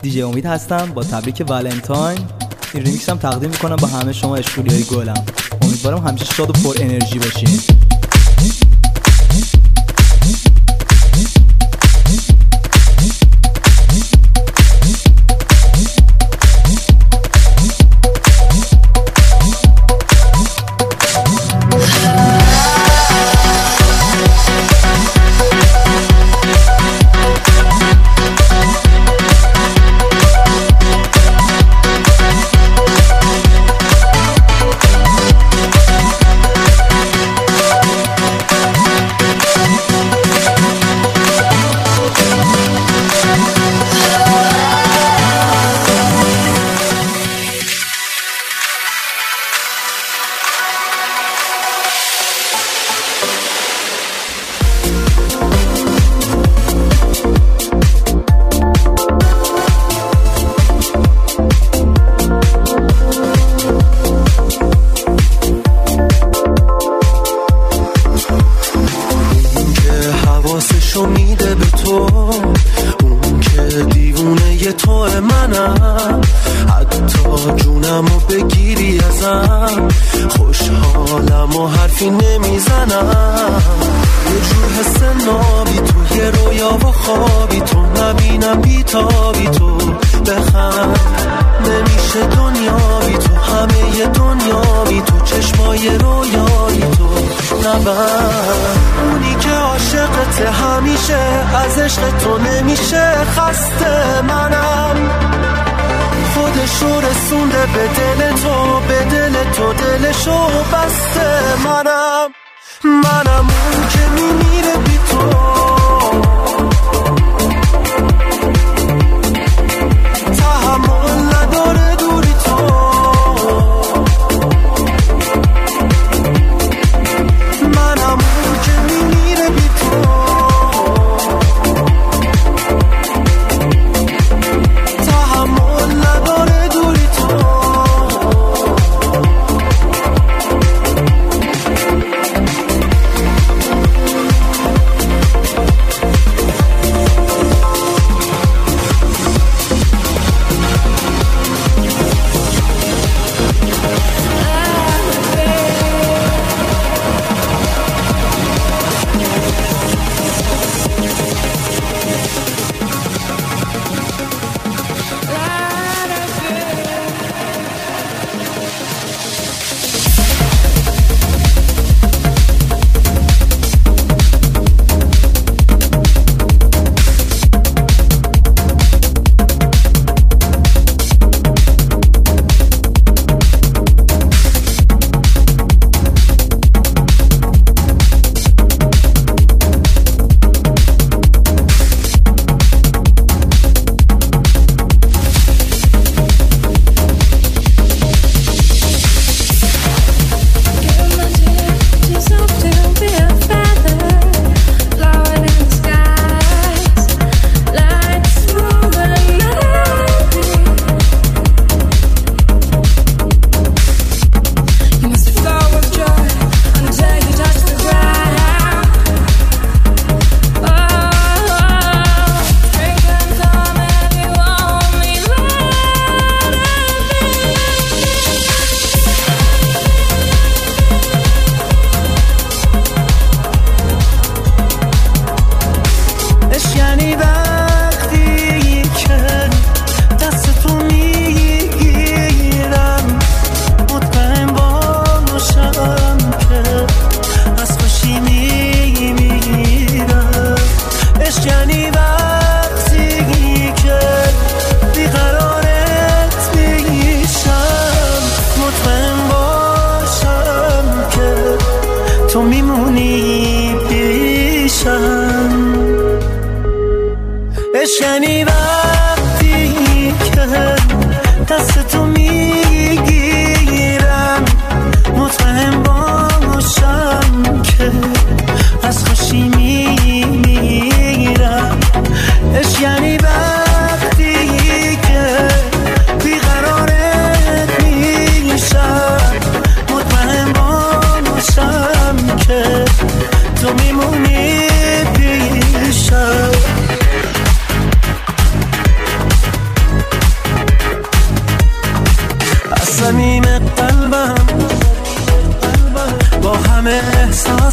دیجی امید هستم با تبریک ولنتاین. این ریمیکس هم تقدیم میکنم با همه شما اشکولیای گلم. امیدوارم همیشه شاد و پر انرژی باشین.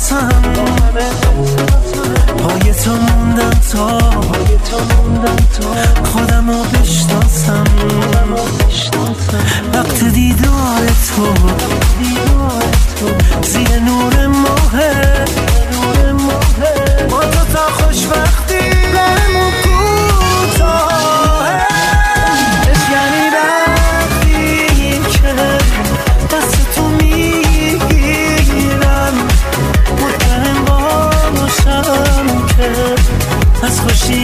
احساسم پای تو موندم تا خودمو بشناسم وقت دیدار تو زیر نور ماهه با تو تا خوشبختی برمون کوتاهه یعنی وقتی که دست تو میگیرم مطمئن باشم که از خوشی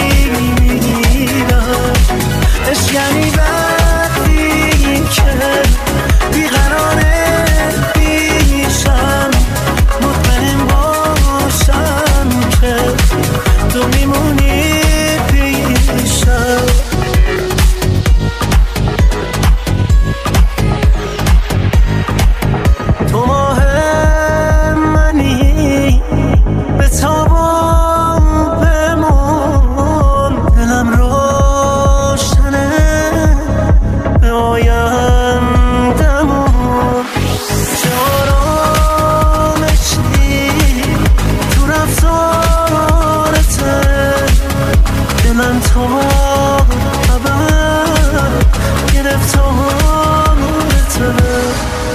میمیرم یعنی وقتی که بیقراره میشم مطمئن باشم که تو میمونی پیشم تو ماه منی به تابم بمون دلم روشنه به آیندمون چه آرامشی تو رفتارته دلم تا ابد گرفتارته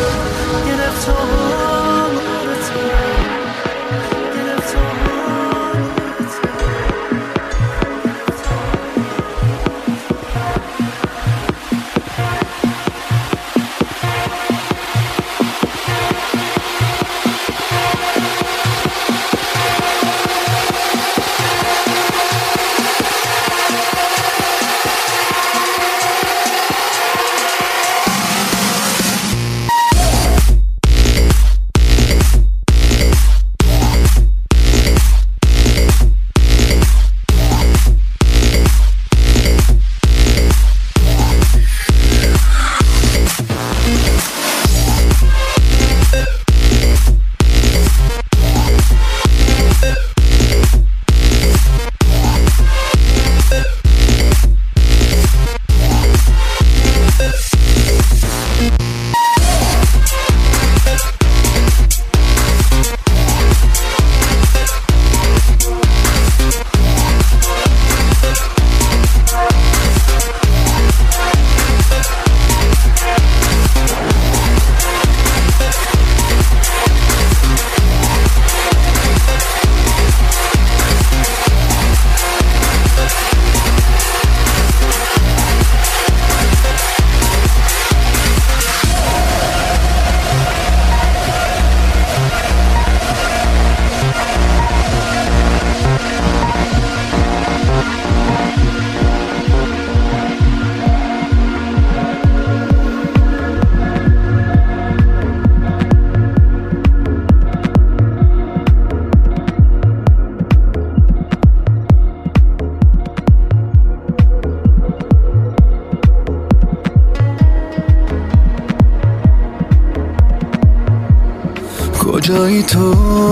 کجایی تو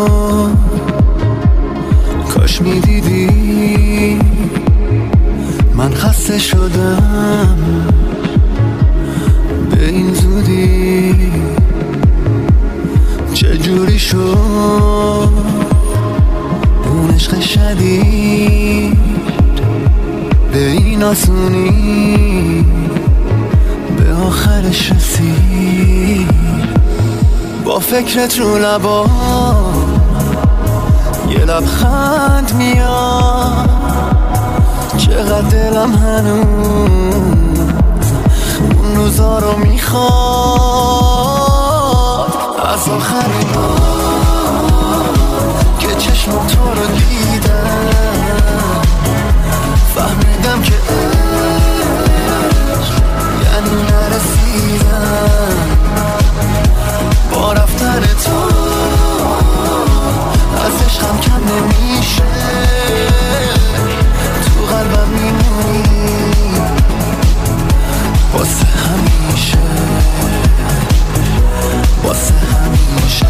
کاش میدیدی من خسته شدم به این زودی چجوری شد اون عشق شدید به این آسونی به آخرش رسید با فکرت رو لبا یه لبخند میاد چقدر دلم هنوز اون روزا رو میخواد از آخرین بار که چشم تو رو دیدم فهمیدم که یعنی نرسیدم با رفتن تو از عشقم کم نمیشه تو قلبم میمونی واسه همیشه واسه همیشه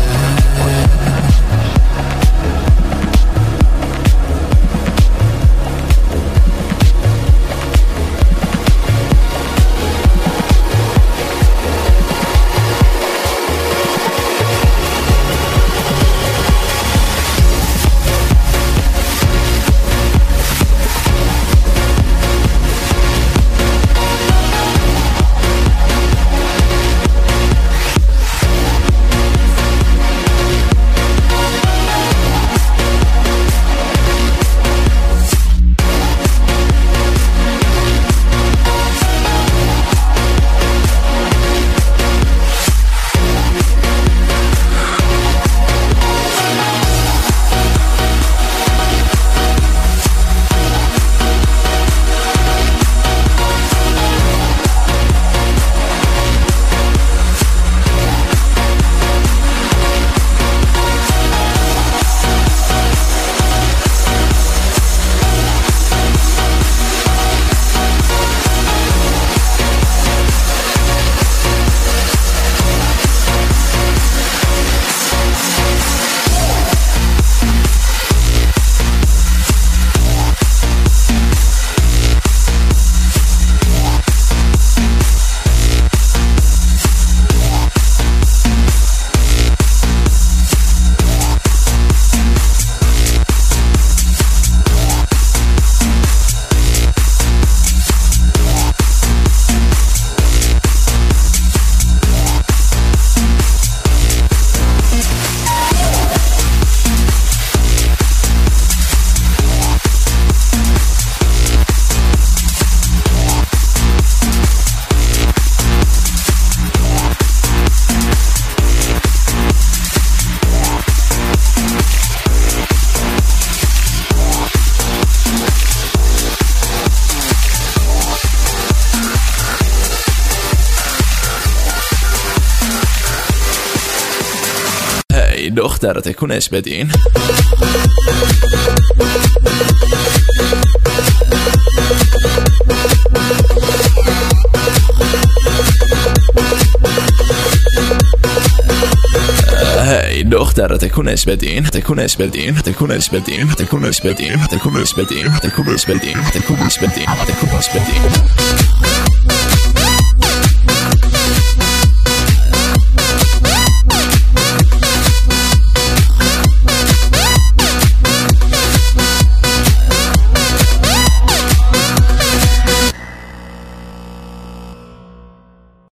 دختر تکونش بدین. هی دختر تکونش بدین، تکونش بدین، تکونش بدین، تکونش بدین، تکونش بدین، تکونش بدین، تکونش بدین، تکونش بدین.